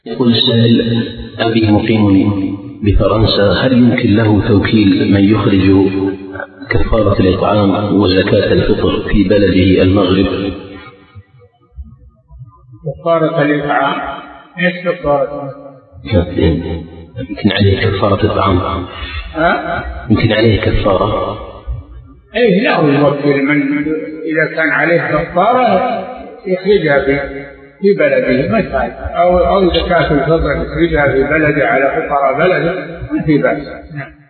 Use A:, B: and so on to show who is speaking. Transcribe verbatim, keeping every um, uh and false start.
A: يقول السائل: أبي مقيم بفرنسا، هل يمكن له توكيل من يخرج كفارة الإطعام وزكاة الفطر في بلده المغرب؟
B: كفارة الإطعام ايش كفارة؟
A: يمكن عليه كفارة الإطعام. يمكن عليه كفارة.
B: ايه لا يوكل من إذا كان عليه كفارة يخرجها في بلده مثلا، أو أو زكاة الفطر يخرجها في بلده على فقراء بلده ما في بأس.